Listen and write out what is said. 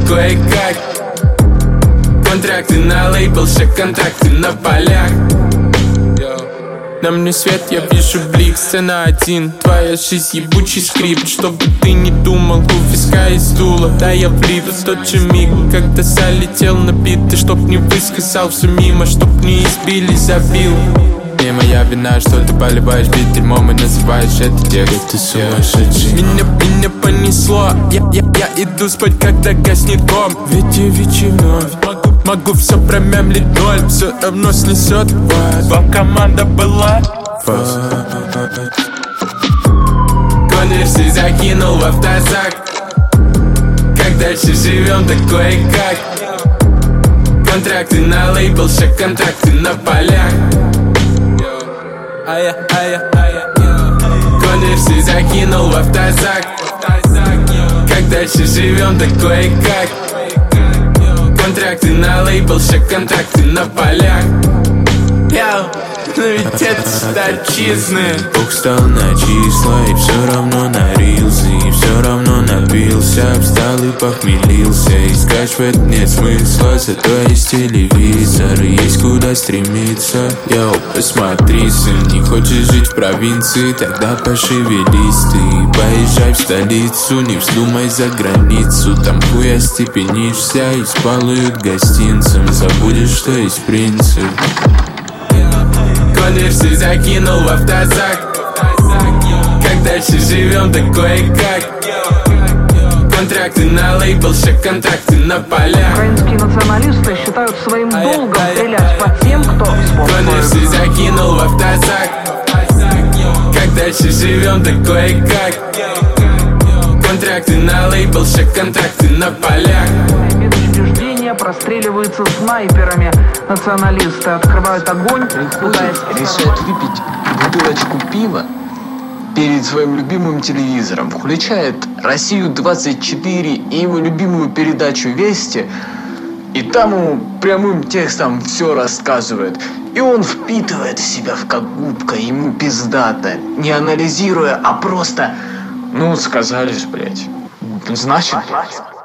кое-как. Контракты на лейбл, все контракты на полях. На мне свет, я вижу блик, сцена один. Твоя жизнь ебучий скрипт. Чтобы ты не думал, у виска и стула. Да, я влип в тот же миг, когда залетел на бит. Ты чтоб не высказал все мимо, чтоб не избили, забил. Не моя вина, что ты поливаешь бит дерьмом и называешь это текст. Ты сумасшедший. Меня понесло, я иду спать, когда гаснет ком. Ведь я вечер вновь могу все промямлить ноль, все равно снесет вас. Вам команда была конверсы закинул в автозак. Как дальше живем, так кое-как. Контракты на лейбл, все контракты на полях. Конверсы закинул в автозак. Как дальше живем, так кое-как. Контракты на лейбл, все контракты на полях. Но ведь это статчизны. Бог стал на числа и все равно нарился. И все равно напился, встал и похмелился. И скачивать нет смысла, зато есть телевизор и есть куда стремиться. Йоу, посмотри, сын, не хочешь жить в провинции, тогда пошевелись ты. Поезжай в столицу, не вздумай за границу. Там хуя степенишься и спалуют гостинцам. Забудешь, что есть принцип. Конверсы закинул в автозак. Как дальше живем, так кое-как. Контракты на лейбл, все контракты на полях. Украинские националисты считают своим долгом стрелять по тем, кто спорт. Конверсы закинул в автозак. Как дальше живем, так кое-как. Контракты на лейбл, все контракты на полях. Медучреждения простреливаются снайперами. Националисты открывают огонь, пытаясь... Решает выпить бутылочку пива перед своим любимым телевизором. Включает Россию-24 и его любимую передачу «Вести». И там ему прямым текстом все рассказывает. И он впитывает в себя как губка, ему пиздато. Не анализируя, а просто... Ну, сказали же, блядь. Значит, блядь.